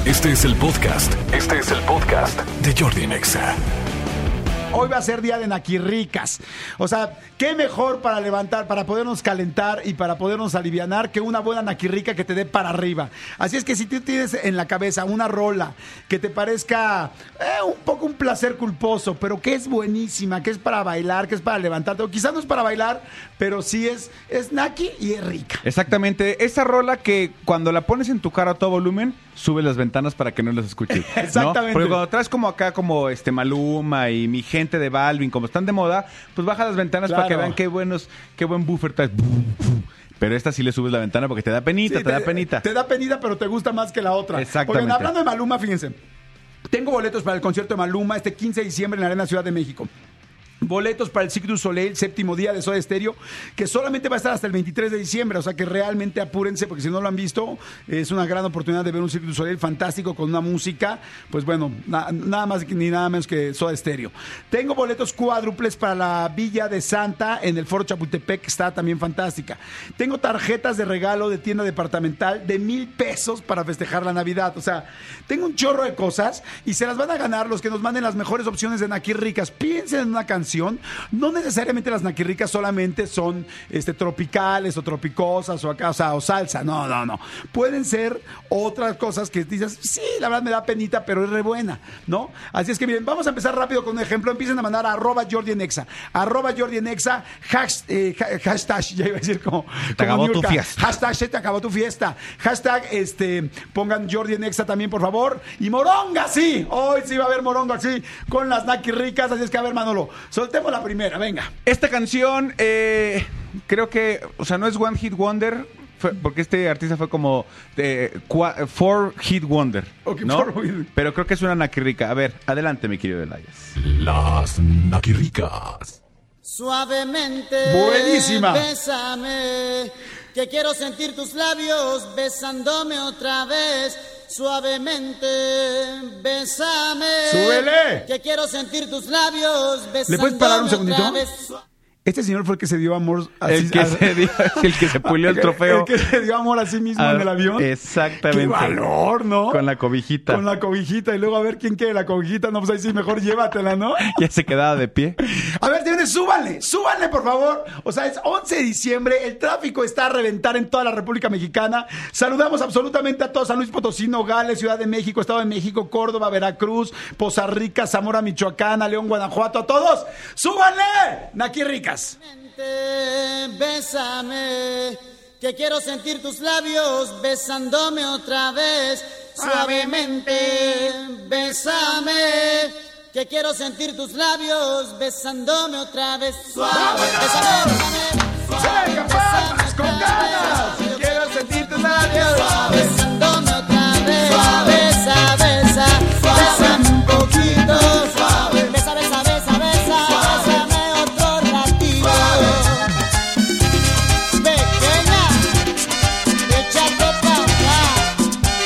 Este es el podcast de Jordi Nexa. Hoy va a ser día de naquirricas. O sea, qué mejor para levantar, para podernos calentar y para podernos alivianar que una buena naquirrica que te dé para arriba. Así es que si tú tienes en la cabeza una rola que te parezca un poco un placer culposo, pero que es buenísima, que es para bailar, que es para levantarte, o quizás no es para bailar, pero sí es naqui y es rica. Exactamente, esa rola que cuando la pones en tu cara a todo volumen, sube las ventanas para que no las escuches. Exactamente. ¿No? Porque cuando traes como acá, como Maluma y mi gente de Balvin, como están de moda, pues baja las ventanas para que vean qué buen buffer traes. Pero esta sí le subes la ventana porque te da penita, Sí, te da penita. Te da penita, pero te gusta más que la otra. Exactamente. Porque hablando de Maluma, fíjense, tengo boletos para el concierto de Maluma este 15 de diciembre en la Arena Ciudad de México. Boletos para el Cirque du Soleil, séptimo día de Soda Stereo, que solamente va a estar hasta el 23 de diciembre, o sea que realmente apúrense, porque si no lo han visto, es una gran oportunidad de ver un Cirque du Soleil fantástico con una música, pues bueno, nada más ni nada menos que Soda Stereo. Tengo boletos cuádruples para la Villa de Santa en el Foro Chapultepec, que está también fantástica. Tengo tarjetas de regalo de tienda departamental de $1,000 para festejar la Navidad, o sea, tengo un chorro de cosas y se las van a ganar los que nos manden las mejores opciones de naquirricas. Piensen en una canción. No necesariamente las naquirricas solamente son tropicales o tropicosas o salsa. No. Pueden ser otras cosas que dices, sí, la verdad me da penita, pero es re buena, ¿no? Así es que miren, vamos a empezar rápido con un ejemplo. Empiecen a mandar a @JordiNexa. @JordiNexa, hashtag, ya iba a decir como te acabó Niurka. tu fiesta. Hashtag, se te acabó tu fiesta. Hashtag, pongan Jordi Nexa también, por favor. Y moronga, sí. Hoy sí va a haber moronga, sí, con las naquirricas. Así es que, a ver, Manolo, soltemos la primera, venga. Esta canción, creo que, o sea, no es One Hit Wonder, porque este artista fue como 4 Hit Wonder, Okay, ¿no? Pero creo que es una naquirrica. A ver, adelante, mi querido Elias. Las naquirricas. Suavemente, buenísima. Bésame, que quiero sentir tus labios besándome otra vez. Suavemente, bésame. ¡Súbele! Que quiero sentir tus labios besándome. ¿Le puedes parar un segundito? otra vez. Este señor fue el que se dio amor así, El que se pulió el trofeo. El que se dio amor a sí mismo en el avión. Exactamente. Qué valor, ¿no? Con la cobijita. Con la cobijita. Y luego a ver quién quiere la cobijita. No, pues ahí sí, mejor llévatela, ¿no? Ya se quedaba de pie. A ver, señores, súbanle, por favor. O sea, es 11 de diciembre. El tráfico está a reventar en toda la República Mexicana. Saludamos absolutamente a todos. San Luis Potosí, Nogales, Ciudad de México, Estado de México, Córdoba, Veracruz, Poza Rica, Zamora, Michoacán, a León, Guanajuato. A todos, ¡súbanle! Naquirricas. Bésame, que quiero sentir tus labios besándome otra vez. Suavemente, bésame, que quiero sentir tus labios besándome otra vez. Suave, bésame, ¡Venga, palmas, con ganas! Quiero sentir tus labios. besándome otra vez. Besa, besa, bésame un poquito. Suave, besa, besa, besa, besa. Bésame otro ratito. Pequeña, échate pa' acá.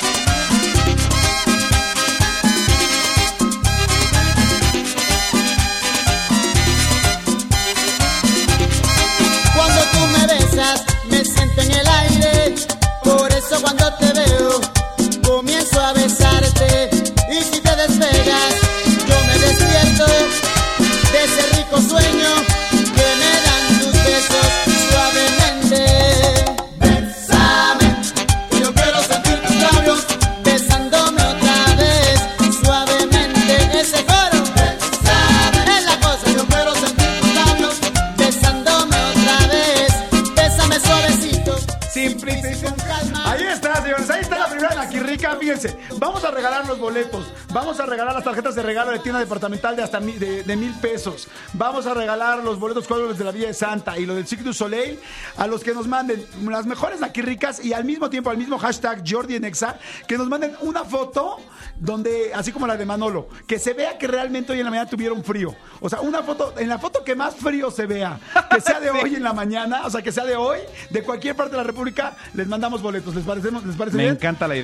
Cuando tú me besas, me siento en el aire. Por eso cuando te veo, comienzo a besarte. Y si te despegas, yo me despierto de ese rico sueño que me dan tus besos suavemente. Bésame, que yo quiero sentir tus labios besándome otra vez suavemente. Ese coro, bésame, es la cosa. Yo quiero sentir tus labios besándome otra vez. Bésame suavecito. Simple y con calma. Ahí está, señores. Ahí está la primera naquirrica. Fíjense, vamos a regalar los boletos. Vamos a regalar las tarjetas de regalo de tienda departamental de hasta de $1,000. Vamos a regalar los boletos cuádruples de la Villa de Santa y lo del Cirque du Soleil a los que nos manden las mejores naquirricas y al mismo tiempo, al mismo hashtag Jordi Nexa, que nos manden una foto donde, así como la de Manolo, que se vea que realmente hoy en la mañana tuvieron frío. O sea, una foto, en la foto que más frío se vea, que sea de hoy en la mañana, o sea, que sea de hoy, de cualquier parte de la República, les mandamos boletos. ¿Les parece Me bien? encanta la idea. Pongan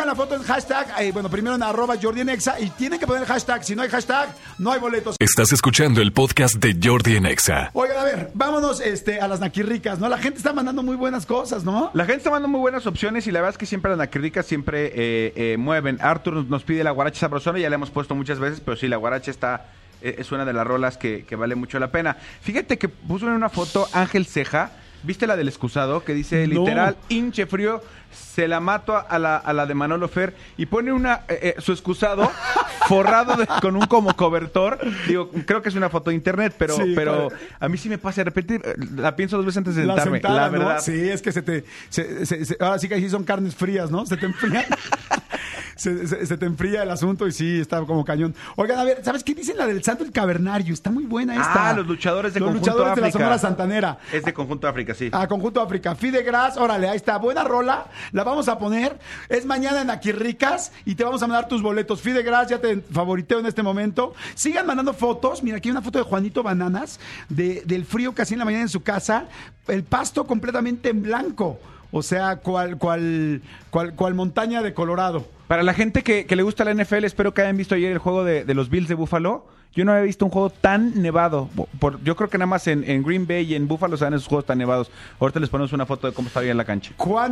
Pongan la foto en hashtag, primero en @JordiEnexa y tienen que poner el hashtag. Si no hay hashtag, no hay boletos. Estás escuchando el podcast de Jordi en Exa. Oigan, a ver, vámonos a las naquirricas, ¿no? La gente está mandando muy buenas cosas, ¿no? La gente está mandando muy buenas opciones y la verdad es que siempre las naquirricas siempre mueven. Arthur nos pide la guaracha sabrosona, ya la hemos puesto muchas veces, pero sí, la guaracha es una de las rolas que vale mucho la pena. Fíjate que puso en una foto Ángel Ceja. ¿Viste la del excusado? Que dice literal, hinche frío, se la mato a la de Manolo Fer y pone su excusado forrado con un como cobertor. Digo, creo que es una foto de internet, pero a mí sí me pasa de repente, la pienso 2 veces antes de sentarme, la verdad. ¿No? Sí, es que ahora sí que ahí son carnes frías, ¿no? Se te enfrían. Se te enfría el asunto y sí, está como cañón. Oigan, a ver, ¿sabes qué dicen la del Santo el Cavernario? Está muy buena esta. Los luchadores de Conjunto África. De la Sonora Santanera. Es de Conjunto África, sí. Conjunto África. Fidegras, órale, ahí está. Buena rola, la vamos a poner. Es mañana en Aquirricas y te vamos a mandar tus boletos. Fidegras, ya te favoriteo en este momento. Sigan mandando fotos. Mira, aquí hay una foto de Juanito Bananas, del frío casi en la mañana en su casa. El pasto completamente en blanco. O sea, cual montaña de Colorado. Para la gente que le gusta la NFL, espero que hayan visto ayer el juego de los Bills de Buffalo. Yo no había visto un juego tan nevado. Yo creo que nada más en Green Bay y en Buffalo se dan esos juegos tan nevados. Ahorita les ponemos una foto de cómo está bien la cancha. Juan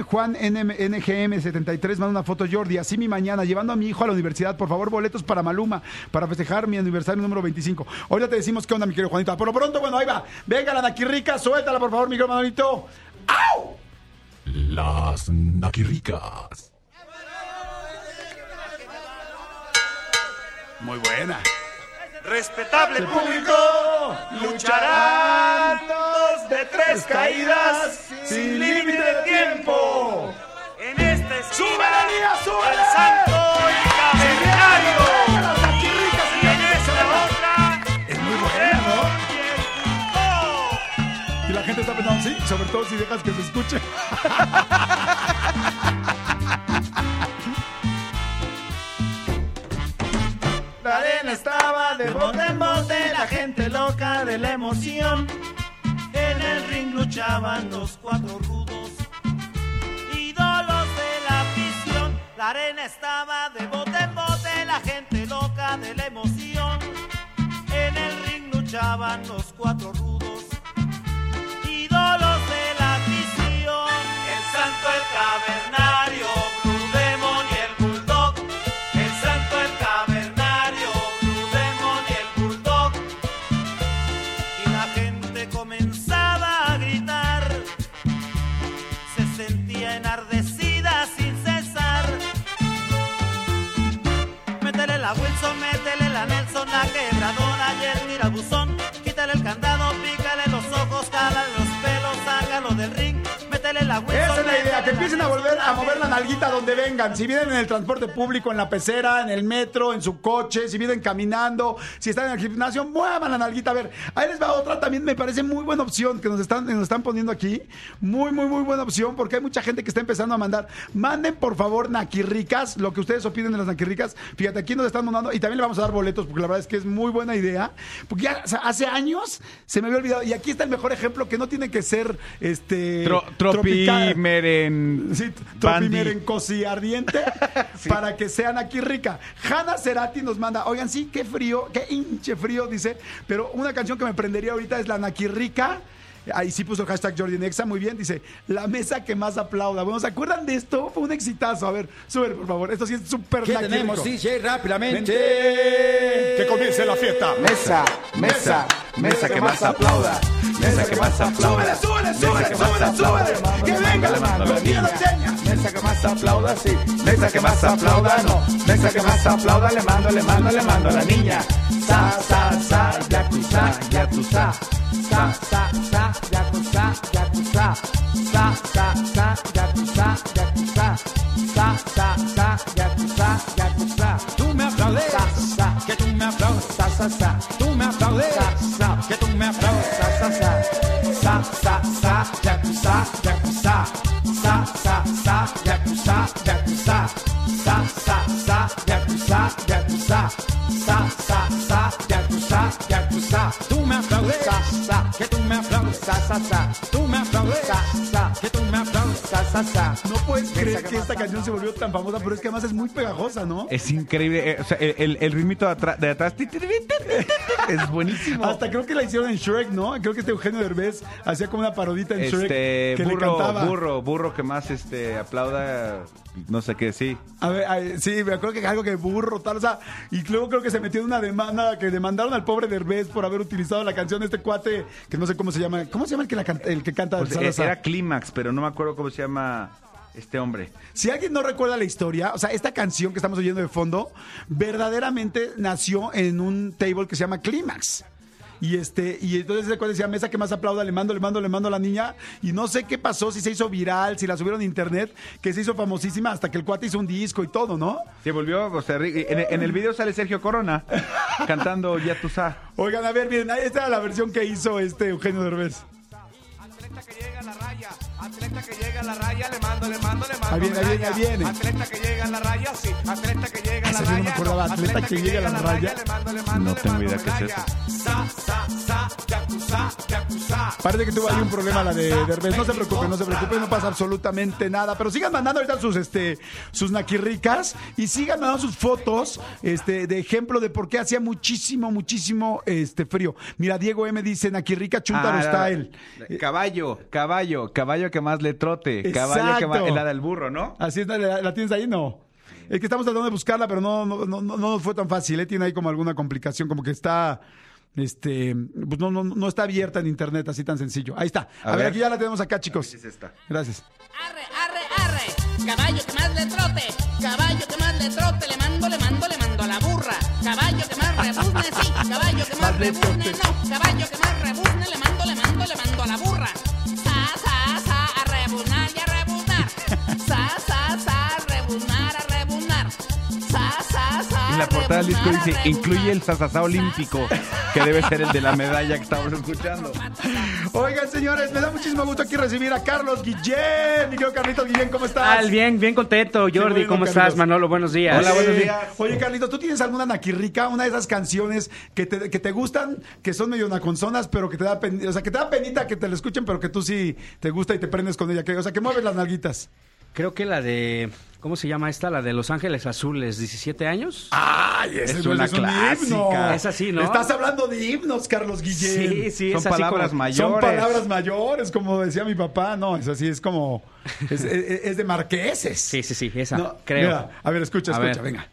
NGM73 manda una foto, Jordi. Así mi mañana, llevando a mi hijo a la universidad. Por favor, boletos para Maluma, para festejar mi aniversario número 25. Ahorita te decimos qué onda, mi querido Juanito. Por lo pronto, bueno, ahí va. Venga la naquirrica, suéltala, por favor, mi querido Manolito. ¡Au! Las naquirricas. Muy buena. Respetable público, lucharán 2 de 3 caídas sin límite de tiempo. En esta esquina, ¡súbele, Lía, súbele! el Santo y Cavernario. Y en esta otra, es muy buena, ¿no? Y la gente está pensando, sí, sobre todo si dejas que se escuche. La arena estaba de bote en bote, la gente loca de la emoción. En el ring luchaban los 4 rudos, ídolos de la afición. La arena estaba de bote en bote, la gente loca de la emoción. En el ring luchaban los 4 rudos, ídolos de la afición. El Santo, el Cavernario, Blue Demon y el Bulldog. El Santo, el Cavernario, Blue Demon y el Bulldog. Y la gente comenzaba a gritar, se sentía enardecida sin cesar. Métele la Wilson, métele la Nelson, la quebradora y el tirabuzón. Quítale el candado, pícale los ojos, jálale los pelos, sácalo del ring. Métele la Wilson. Esa es la idea, que empiecen a volver a mover la nalguita donde vengan. Si vienen en el transporte público, en la pecera, en el metro, en su coche, si vienen caminando, si están en el gimnasio, muevan la nalguita. A ver, ahí les va otra, también me parece muy buena opción que nos están poniendo aquí. Muy, muy, muy buena opción, porque hay mucha gente que está empezando a mandar. Manden, por favor, naquirricas, lo que ustedes opinen de las naquirricas. Fíjate, aquí nos están mandando, y también le vamos a dar boletos, porque la verdad es que es muy buena idea. Porque ya, o sea, hace años se me había olvidado, y aquí está el mejor ejemplo, que no tiene que ser Tropimeren. Sí, Tropimeren cosi ardiente sí. Para que sean aquí rica. Hanna Cerati nos manda, oigan, sí, qué frío, qué hinche frío, dice, pero una canción que me prendería ahorita es la Naquirrica. Ahí sí puso el hashtag Jordi Nexa, muy bien, dice, la mesa que más aplauda. Bueno, ¿se acuerdan de esto? Fue un exitazo. A ver, súbele, por favor. Esto sí es súper ¿qué tenemos, DJ, rápidamente? Que comience la fiesta. Mesa que más aplauda. Mesa que más aplauda. Súbele. Que venga la mano, mesa que más aplauda, sí. Mesa que más aplauda, no. Mesa que más aplauda, le mando a la niña. Sa, ya tú sa. Sa, ya tú sa. Sa, ya tú sa. Sa. Tú me aplaudes, que tú me aplaudes, sa. Tú me aplaudes, que tú me aplaudes, sa. Sa, ya tú sa. Sa, ya tú sa. Sa, ya tú sa. Tú me aplaudes, que tú me aplaudes, sa. Tú me aplaudes, que tú me aplaudes, sa. sa. No puedes creer que esta canción se volvió tan famosa, pero es que además es muy pegajosa, ¿no? Es increíble. O sea, el ritmito de atrás es buenísimo. Hasta creo que la hicieron en Shrek, ¿no? Creo que Eugenio Derbez hacía como una parodita en Shrek que le cantaba. Burro que más aplauda, no sé qué, sí. A ver, sí, me acuerdo que algo que burro, tal, o sea, y luego creo que se metió en una demanda que demandaron al pobre Derbez por haber utilizado la canción de este cuate, que no sé cómo se llama el que canta Pues Salazar? era Clímax, pero no me acuerdo cómo se llama este hombre. Si alguien no recuerda la historia, o sea, esta canción que estamos oyendo de fondo, verdaderamente nació en un table que se llama Clímax. Y entonces recuerda, decía, mesa que más aplauda, le mando a la niña. Y no sé qué pasó, si se hizo viral, si la subieron a internet, que se hizo famosísima hasta que el cuate hizo un disco y todo, ¿no? Se volvió, o sea, en el video sale Sergio Corona cantando Ya tú sabes. Oigan, a ver, miren, esta era la versión que hizo Eugenio Derbez. Atleta que llega a la raya, atleta que llega a la raya, le mando. Ahí viene. Atleta que llega a la raya, sí, atleta que llega a la Ese sí raya. no me acordaba, atleta que llega a la raya. No tengo idea qué es eso. Parece que tuvo ahí un problema la de Derbez. No se preocupen, no pasa absolutamente nada. Pero sigan mandando ahorita sus naquirricas y sigan mandando sus fotos de ejemplo de por qué hacía muchísimo frío. Mira, Diego M dice naquirrica Chuntaro Style. Caballo que más le trote. Exacto. Caballo que más, la del burro, ¿no? Así es, ¿la tienes ahí? No. Es que estamos tratando de buscarla, pero no fue tan fácil. Tiene ahí como alguna complicación, como que está... pues no está abierta en internet así tan sencillo. Ahí está. A ver, aquí ya la tenemos acá, chicos. Es esta. Gracias. Arre, caballo que más le trote, le mando a la burra. Caballo que más rebuzne, sí, caballo que más rebuzne, no, caballo que más rebuzne, le mando a la burra. Sa, a rebuznar y a rebuznar. Sa, rebuznar, a rebuznar. Sa. En la portada del disco dice, incluye el sasasá olímpico, que debe ser el de la medalla que estamos escuchando. Oigan, señores, me da muchísimo gusto aquí recibir a Carlos Guillén. Mi querido Carlitos Guillén, ¿cómo estás? Bien contento, Jordi. bueno, ¿Cómo Carlitos. estás, Manolo? Buenos días. Hola, buenos días. Oye, Carlitos, ¿tú tienes alguna naquirrica? Una de esas canciones que te gustan, que son medio naconzonas, pero que te da penita que te la escuchen, pero que tú sí te gusta y te prendes con ella. Que mueves las nalguitas. Creo que la de... ¿Cómo se llama esta? La de Los Ángeles Azules, 17 años. ¡Ay, ese Es no una un clásica. himno! Es así, ¿no? Estás hablando de himnos, Carlos Guillén. Sí, Son es así palabras como... mayores. Son palabras mayores, como decía mi papá. No, es así, es como... Es de marqueses. Sí, esa, No, creo. Mira, a ver, escucha, A ver. venga.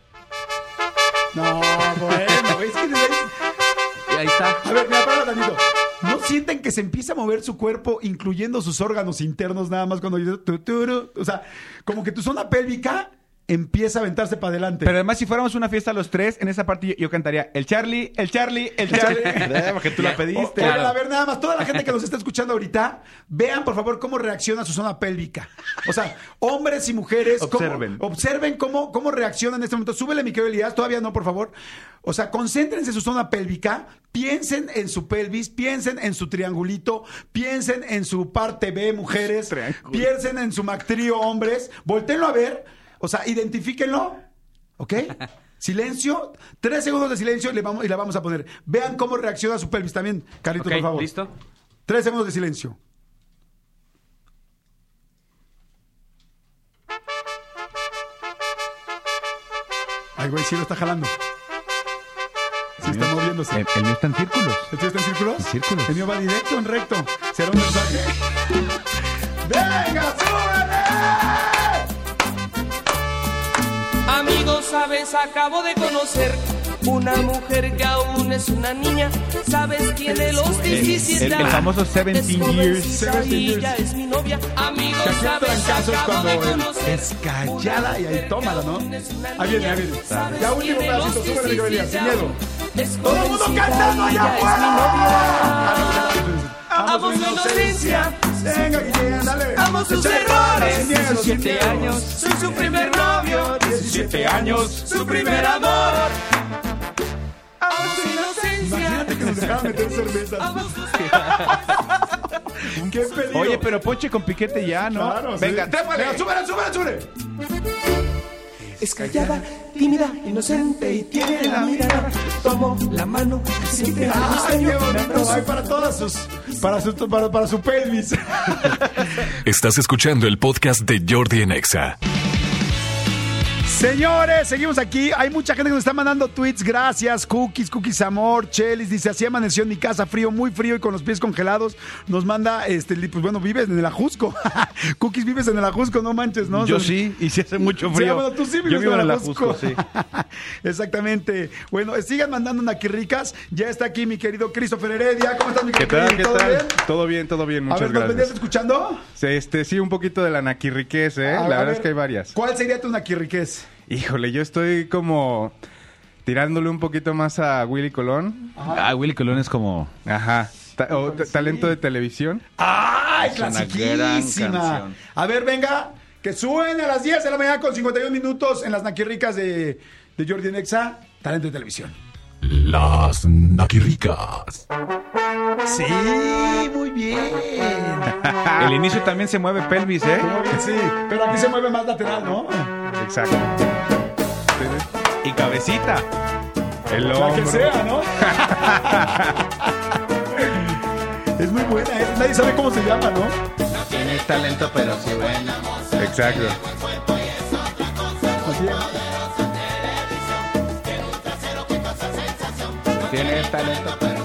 No, bueno, es que... Ahí está. A ver, mira, para tantito. ¿No sienten que se empieza a mover su cuerpo, incluyendo sus órganos internos, nada más cuando dice tuturu? O sea, como que tu zona pélvica empieza a aventarse para adelante. Pero además, si fuéramos una fiesta los tres, en esa parte yo cantaría el Charlie. Porque tú la pediste. Oigan, a ver, nada más, toda la gente que nos está escuchando ahorita, vean, por favor, cómo reacciona su zona pélvica. O sea, hombres y mujeres, observen cómo reaccionan en este momento. Súbele, mi querido Elías, todavía no, por favor. O sea, concéntrense en su zona pélvica, piensen en su pelvis, piensen en su triangulito, piensen en su parte B, mujeres, piensen en su mactrío, hombres, voltéenlo a ver, o sea, identifíquenlo, ¿ok? Silencio, 3 segundos de silencio y la vamos a poner. Vean cómo reacciona su pelvis también, Carlitos, por favor. ¿Listo? 3 segundos de silencio. Ay, güey, sí lo está jalando. Sí está moviéndose. El mío está en círculos. ¿El tuyo está en círculos? En círculos. El mío va directo, en recto. ¿Será un mensaje? ¡Venga, súbele! Amigos, sabes, acabo de conocer una mujer que aún es una niña. ¿Sabes? Tiene los 17 El años. famoso 17 years. 17 Y years. ya es mi novia. Amigos, Que aquí el sabes, trancazo es acabo cuando de conocer es callada y ahí tómala, ¿no? Ahí viene, ahí viene. ¿Sabes? Ya último Tiene pedacito, los súbele, Miguel Elías, sin 17 miedo. Es ¡Todo el mundo jovencita cantando y allá ya es mi afuera! novia. Amo su inocencia, Venga, Guillén, dale. amo sus Échale ganas, sin errores. miedo, sin 17 miedo. años, soy su primer novio. 17 años. Su primer amor. Amo su inocencia. Imagínate que nos dejaran meter cervezas. Amo sus ¡Qué peligro! Oye, pero ponche con piquete ya, ¿no? Claro, Venga, sí. trépale. Venga, súbele. Es callada, tímida, inocente y tiene la mirada. Tomo la mano, siente el ¡Ay, qué bonito! Ay, para su pelvis. Estás escuchando el podcast de Jordi en Exa. Señores, seguimos aquí. Hay mucha gente que nos está mandando tweets. Gracias, Cookies Amor, Chelis. Dice, así amaneció en mi casa, frío, muy frío y con los pies congelados. Nos manda, pues bueno, vives en el Ajusco. Cookies, vives en el Ajusco, no manches, ¿no? Yo sí, y si hace mucho frío. Sí, bueno, tú sí vives Yo vivo en en el el Ajusco, sí. Exactamente. Bueno, sigan mandando naquirricas. Ya está aquí mi querido Christopher Heredia. ¿Cómo estás, mi ¿Qué querido? tal? ¿Qué tal? Todo bien, muchas a ver, ¿nos gracias. venías escuchando? Sí, un poquito de la naquirriquez, ¿eh? La verdad es que hay varias. ¿Cuál sería tu naquirriquez? Híjole, yo estoy como tirándole un poquito más a Willy Colón. Ajá. Willy Colón es como... Ajá. Talento de televisión. ¡Ay, Es una clasiquísima! gran canción. A ver, venga, que suene a las 10 de la mañana con 51 minutos en las naquirricas de Jordi en Exa, talento de televisión. Las naquirricas. Sí, muy bien. El inicio también se mueve pelvis, ¿eh? Muy bien, sí, pero aquí se mueve más lateral, ¿no? Exacto. Y cabecita. El La hombro. que sea, ¿no? Es muy buena, ¿eh? Nadie sabe cómo se llama, ¿no? No tienes talento, pero sí buena. Exacto. Así es. Tienes talento, pero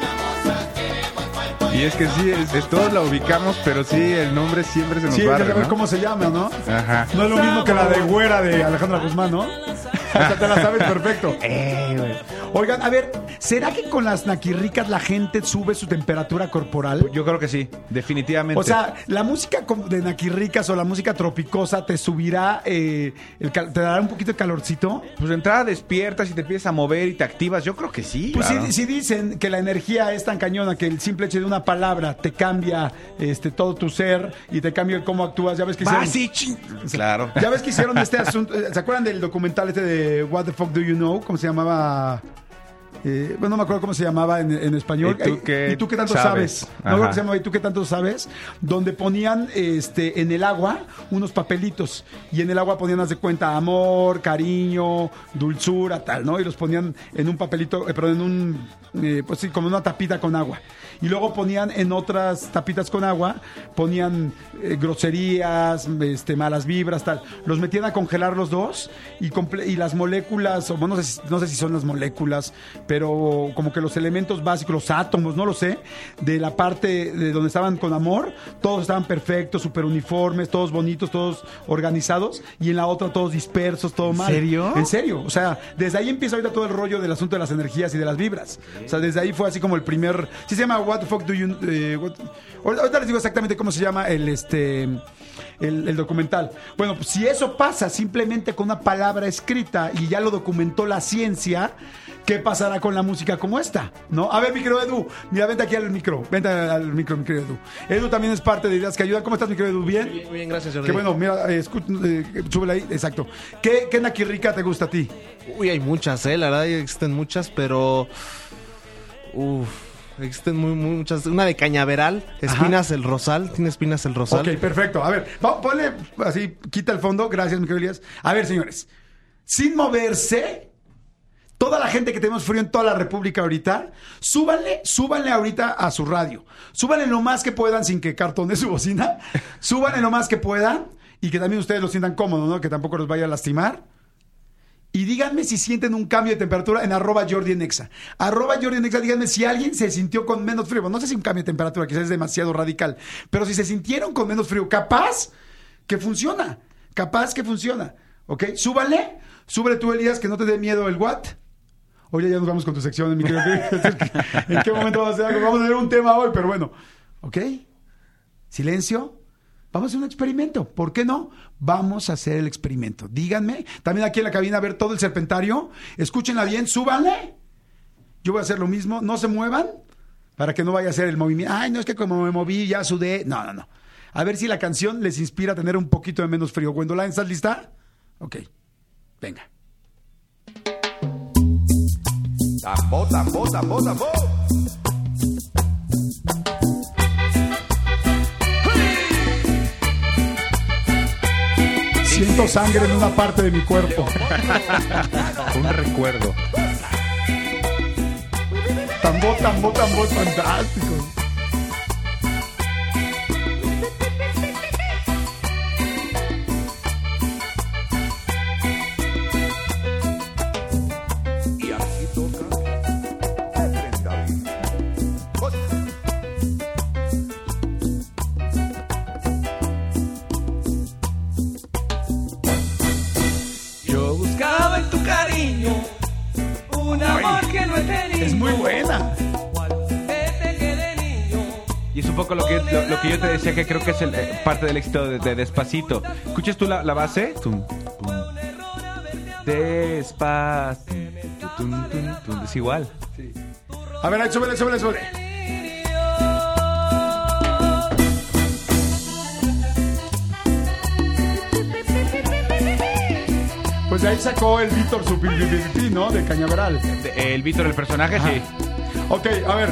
Y es que sí, todos la ubicamos, pero sí, el nombre siempre se nos Sí, hay barre, que saber ¿no? cómo se llama, ¿no? Ajá. No es lo mismo que la de Güera de Alejandra Guzmán, ¿no? Hasta te la sabes perfecto. Oigan, a ver, ¿será que con las naquirricas la gente sube su temperatura corporal? Yo creo que sí, definitivamente. O sea, la música de naquirricas o la música tropicosa te subirá, te dará un poquito de calorcito. Pues de entrada despiertas y te empiezas a mover y te activas. Yo creo que sí. Pues claro. sí dicen que la energía es tan cañona que el simple hecho de una palabra te cambia todo tu ser y te cambia cómo actúas. Ya ves que hicieron, Claro. ya ves que hicieron este asunto. ¿Se acuerdan del documental de What the Fuck Do You Know? ¿Cómo se llamaba? Bueno, no me acuerdo cómo se llamaba en español. ¿Y tú qué tanto sabes? No creo que se llamaba ¿Y tú qué tanto sabes? Donde ponían en el agua unos papelitos y en el agua ponían, haz de cuenta, amor, cariño, dulzura, tal, ¿no? Y los ponían en un papelito, pero en un, pues sí, como una tapita con agua. Y luego ponían en otras tapitas con agua, ponían groserías, malas vibras, tal. Los metían a congelar los dos y las moléculas, o no sé si son las moléculas, pero como que los elementos básicos, los átomos, no lo sé, de la parte de donde estaban con amor, todos estaban perfectos, súper uniformes, todos bonitos, todos organizados, y en la otra todos dispersos, todo mal. ¿En serio? En serio. O sea, desde ahí empieza ahorita todo el rollo del asunto de las energías y de las vibras. O sea, desde ahí fue así como el primer... Sí se llama What the Fuck Do You... ahorita les digo exactamente cómo se llama el documental. Bueno, pues si eso pasa simplemente con una palabra escrita y ya lo documentó la ciencia, ¿qué pasará con la música como esta? ¿No? A ver, mi querido Edu, mira, vente aquí al micro. Vente al micro, mi querido Edu. Edu también es parte de Ideas que Ayudan. ¿Cómo estás, mi querido Edu? ¿Bien? Muy bien, gracias, Jordi. Qué bueno, mira, súbela ahí, exacto. ¿Qué naquirrica te gusta a ti? Uy, hay muchas, la verdad existen muchas, pero... existen muchas. Una de Cañaveral, Espinas el Rosal. ¿Tiene Espinas el Rosal? Ok, perfecto. A ver, ponle así, quita el fondo. Gracias, mi querido Elías. A ver, señores, sin moverse, toda la gente que tenemos frío en toda la República ahorita, súbanle ahorita a su radio. Súbanle lo más que puedan sin que cartone su bocina. Súbanle lo más que puedan y que también ustedes lo sientan cómodo, ¿no? Que tampoco los vaya a lastimar. Y díganme si sienten un cambio de temperatura en @JordiEnExa. @JordiEnExa, díganme si alguien se sintió con menos frío. Bueno, no sé si un cambio de temperatura quizás es demasiado radical, pero si se sintieron con menos frío, capaz que funciona. ¿Ok? Súbale tú, Elías, que no te dé miedo el what. Oye, ya nos vamos con tu sección, mi querido. ¿En qué momento vamos a hacer algo? Vamos a tener un tema hoy, pero bueno. ¿Ok? Silencio. Vamos a hacer un experimento. ¿Por qué no? Vamos a hacer el experimento. Díganme. También aquí en la cabina a ver todo el serpentario. Escúchenla bien. Súbanle. Yo voy a hacer lo mismo. No se muevan para que no vaya a ser el movimiento. Ay, no es que como me moví ya sudé. No. A ver si la canción les inspira a tener un poquito de menos frío. Gwendolyn, ¿estás lista? Ok. Venga. Tambo. Siento sangre en una parte de mi cuerpo. Un recuerdo. Tambor, fantástico. Y aquí toca Efren David. Yo buscaba en tu cariño un amor que no he tenido. Es muy buena. Desde que de niño. Y es un poco lo que yo te decía, que creo que es parte del éxito de Despacito. ¿Escuchas tú la base? Tum, tum. Despacito. Tum, tum, tum. Es igual. A ver, ahí, súbele. Pues de ahí sacó el Víctor su pi, ¿no? De Cañaveral. El Víctor, el personaje, Ajá. sí. Ok, a ver.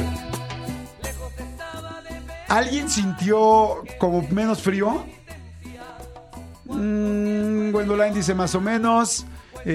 ¿Alguien sintió como menos frío? Gwendoline dice más o menos.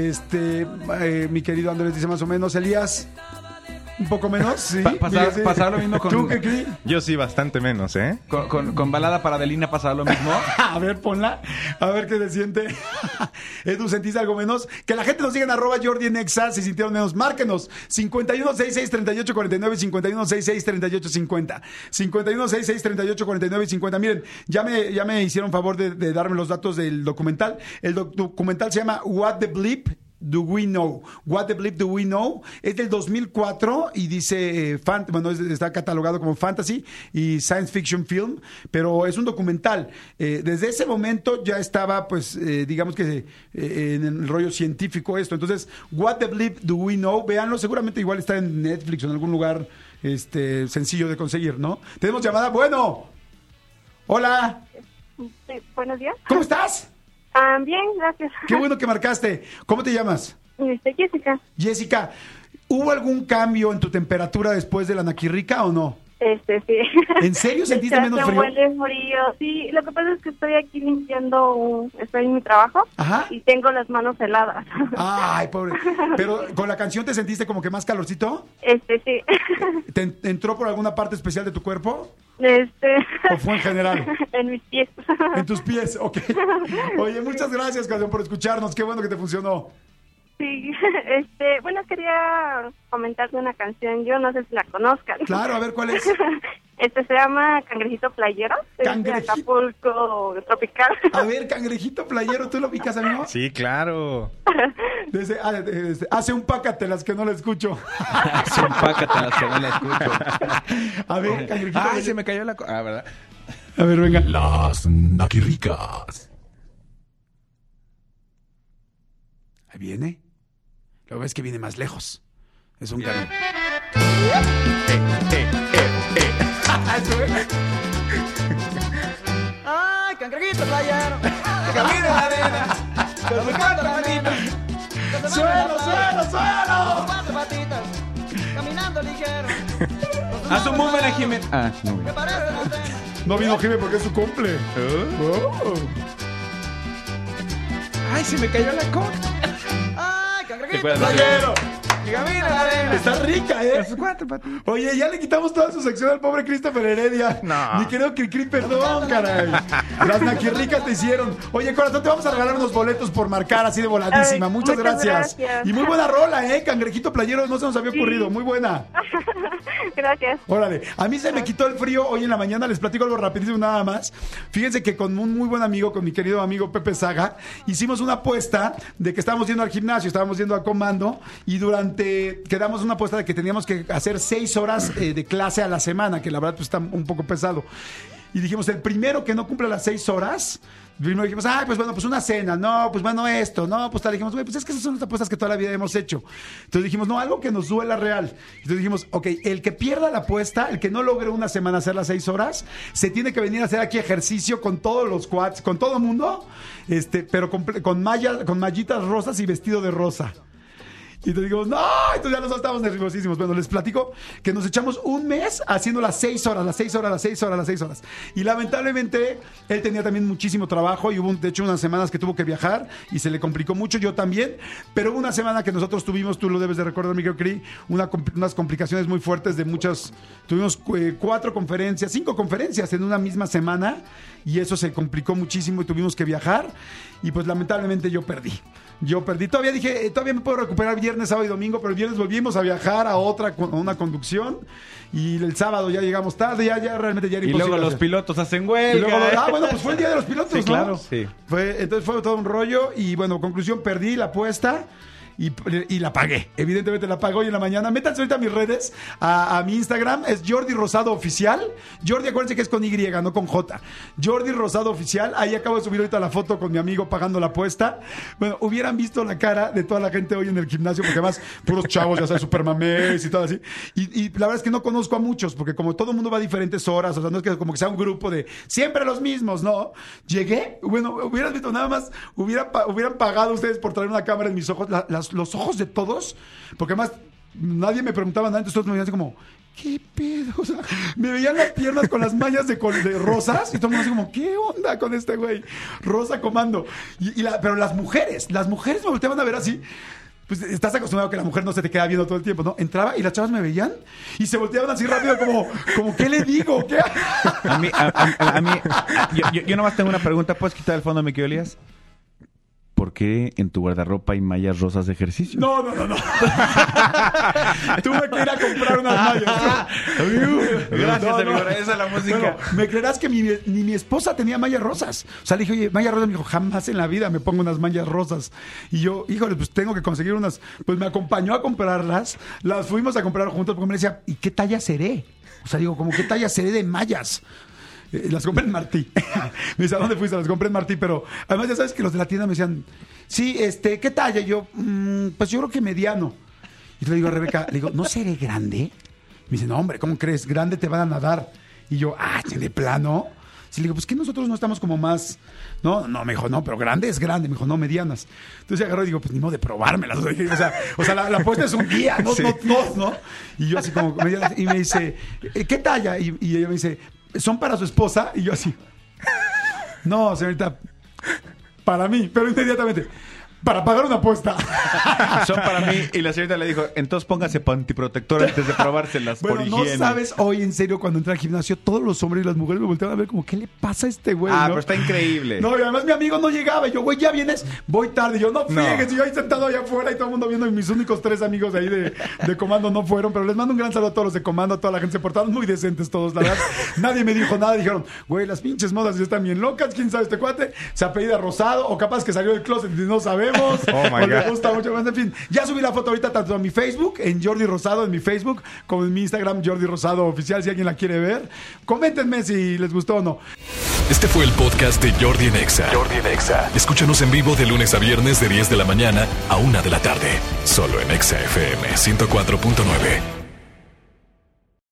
Mi querido Andrés dice más o menos. Elías, un poco menos, sí. Pasar lo mismo con... ¿Tú qué crees? Yo sí, bastante menos, ¿eh? Con Balada para Adelina pasaba lo mismo. A ver, ponla. A ver qué se siente. Edu, ¿sentiste algo menos? Que la gente nos siga en @Jordi en Exa si sintieron menos. Márquenos. 5166-3849 y 5166-3850. 5166-3849 y 50. Miren, ya me hicieron favor de darme los datos del documental. El documental se llama What the Bleep Do We Know? What the Bleep Do We Know? Es del 2004 y dice, está catalogado como fantasy y science fiction film, pero es un documental. Desde ese momento ya estaba, pues, digamos que en el rollo científico esto. Entonces, What the Bleep Do We Know? Véanlo, seguramente igual está en Netflix o en algún lugar sencillo de conseguir, ¿no? Tenemos llamada. Bueno. Hola. Sí, buenos días. ¿Cómo estás? Bien, gracias. Qué bueno que marcaste. ¿Cómo te llamas? Jessica. Jessica, ¿hubo algún cambio en tu temperatura después de la naquirrica o no? Sí. ¿En serio sentiste menos frío? Huele frío. Sí, lo que pasa es que estoy aquí estoy en mi trabajo. Ajá. Y tengo las manos heladas. Ay, pobre. Pero con la canción te sentiste como que más calorcito. Sí. ¿Te entró por alguna parte especial de tu cuerpo? ¿O fue en general? En mis pies. En tus pies, ok. Oye, muchas gracias, Cadón, por escucharnos. Qué bueno que te funcionó. Sí, bueno, quería comentarte una canción, yo no sé si la conozcan. Claro, a ver, ¿cuál es? Se llama Cangrejito Playero, es de Acapulco Tropical. A ver, Cangrejito Playero, ¿tú lo ubicas, amigo? Sí, claro. Hace un pácatelas que no la escucho. Hace un pácatelas que no la escucho. A ver, Cangrejito Ay, Playero. se me cayó la... ¿verdad? A ver, venga. Las naquirricas. Ahí viene. Lo ves que viene más lejos. Es un cambio. Ay, cangrejito playero, que camina en la arena, con su cuatro patitas. ¡Suelo! Cuatro patitas, caminando ligero. Haz un movement a Jiménez. No. Me parece no sé. No vino Jimé porque es su cumple. Oh. Ay, se me cayó la coca. Ay, cangrejito Recuerda, playero, que camina en la arena. Está rica, ¿eh? Con sus cuatro patitas. Oye, ya le quitamos toda su sección al pobre Christopher Heredia. No. Ni creo que Cri, perdón, caray. Las naquirricas te hicieron. Oye, corazón, te vamos a regalar unos boletos por marcar así de voladísima. Ay, muchas muchas gracias. gracias. Y muy buena rola, ¿eh? Cangrejito Playero, no se nos había ocurrido. Muy buena. Gracias. Órale, a mí se me quitó el frío hoy en la mañana, les platico algo rapidísimo nada más. Fíjense que con un muy buen amigo, con mi querido amigo Pepe Saga, hicimos una apuesta de que estábamos yendo al gimnasio, estábamos yendo a Comando y quedamos una apuesta de que teníamos que hacer 6 horas de clase a la semana, que la verdad pues está un poco pesado. Y dijimos, el primero que no cumple las 6 horas, primero dijimos, pues bueno, pues una cena, no, pues bueno, esto, no, pues tal. Dijimos, güey, pues es que esas son las apuestas que toda la vida hemos hecho. Entonces dijimos, no, algo que nos duela real. Entonces dijimos, ok, el que pierda la apuesta, el que no logre una semana hacer las 6 horas, se tiene que venir a hacer aquí ejercicio con todos los quads, con todo el mundo, pero con mallitas rosas y vestido de rosa. Y entonces digo, no, entonces ya nosotros estábamos nerviosísimos. Bueno, les platico que nos echamos un mes haciendo las 6 horas. Y lamentablemente él tenía también muchísimo trabajo y hubo, de hecho, unas semanas que tuvo que viajar y se le complicó mucho, yo también. Pero hubo una semana que nosotros tuvimos, tú lo debes de recordar, Miguel Cri, unas complicaciones muy fuertes de muchas. Tuvimos 5 conferencias en una misma semana y eso se complicó muchísimo y tuvimos que viajar. Y pues lamentablemente yo perdí. Todavía dije, todavía me puedo recuperar viernes, sábado y domingo, pero el viernes volvimos a viajar a una conducción y el sábado ya llegamos tarde, ya realmente ya era imposible. Y luego los pilotos hacen huelga. Y luego, bueno, pues fue el día de los pilotos, sí, ¿no? Claro, sí. Entonces fue todo un rollo y bueno, conclusión, perdí la apuesta. Y la pagué, evidentemente la pago hoy en la mañana. Métanse ahorita a mis redes, a mi Instagram, es Jordi Rosado Oficial. Jordi, acuérdense que es con Y, no con J. Jordi Rosado Oficial, ahí acabo de subir ahorita la foto con mi amigo pagando la apuesta. Bueno, hubieran visto la cara de toda la gente hoy en el gimnasio, porque además puros chavos, ya sabes, super mamés y todo así. Y la verdad es que no conozco a muchos, porque como todo el mundo va a diferentes horas, o sea, no es que como que sea un grupo de siempre los mismos, ¿no? Llegué, bueno, hubieran visto nada más, hubieran pagado ustedes por traer una cámara en mis ojos, los ojos de todos, porque además nadie me preguntaba nada, entonces todos me veían así como, ¿qué pedo? O sea, me veían las piernas con las mallas de rosas y todo el mundo así como, ¿qué onda con este güey? Rosa Comando. Pero las mujeres me volteaban a ver así. Pues estás acostumbrado a que la mujer no se te queda viendo todo el tiempo, ¿no? Entraba y las chavas me veían y se volteaban así rápido como ¿qué le digo? ¿Qué? A mí, yo nomás tengo una pregunta. ¿Puedes quitar el fondo, mi querido Elías? ¿Por qué en tu guardarropa hay mallas rosas de ejercicio? No. Tuve que ir a comprar unas mallas. Gracias, amigo. Esa es la música. Bueno, ¿me creerás que ni mi esposa tenía mallas rosas? O sea, le dije, oye, mallas rosas. Me dijo, jamás en la vida me pongo unas mallas rosas. Y yo, híjole, pues tengo que conseguir unas. Pues me acompañó a comprarlas. Las fuimos a comprar juntos porque me decía, ¿y qué talla seré? O sea, digo, ¿cómo qué talla seré de mallas? Las compré en Martí. Me dice, ¿a dónde fuiste? Las compré en Martí, pero además ya sabes que los de la tienda me decían, sí, ¿qué talla? Y yo, pues yo creo que mediano. Y le digo a Rebeca, le digo, ¿no seré grande? Me dice, no, hombre, ¿cómo crees? Grande te van a nadar. Y yo, de plano. Sí, le digo, pues que nosotros no estamos como más. No, me dijo, no, pero grande es grande. Me dijo, no, medianas. Entonces agarró y digo, pues ni modo de probármelas. O sea, la apuesta es un día, no dos, ¿no? Y yo así como medianas. Y me dice, ¿qué talla? Y ella me dice, ¿son para su esposa? Y yo así, no, señorita, para mí, pero inmediatamente, para pagar una apuesta. Son para mí. Y la señorita le dijo, entonces póngase pantiprotector antes de probárselas por higiene. No sabes, hoy en serio, cuando entré al gimnasio, todos los hombres y las mujeres me volteaban a ver como, ¿qué le pasa a este güey? Ah, ¿no? pero está increíble. No, y además mi amigo no llegaba. Y yo, güey, ¿ya vienes? Voy tarde. Y yo, no fíjense, yo ahí sentado allá afuera y todo el mundo viendo. Y mis únicos 3 amigos de ahí de Comando no fueron. Pero les mando un gran saludo a todos los de Comando, a toda la gente. Se portaron muy decentes todos, la verdad. Nadie me dijo nada. Dijeron, güey, las pinches modas ya están bien locas. ¿Quién sabe este cuate? Se apellida Rosado o capaz que salió del closet y no sabemos. Oh, my God. Me gusta mucho más, en fin. Ya subí la foto ahorita tanto en mi Facebook, en Jordi Rosado, en mi Facebook, como en mi Instagram, Jordi Rosado Oficial, si alguien la quiere ver. Coméntenme si les gustó o no. Este fue el podcast de Jordi en Exa. Escúchanos en vivo de lunes a viernes de 10 de la mañana a 1 de la tarde. Solo en Exa FM 104.9.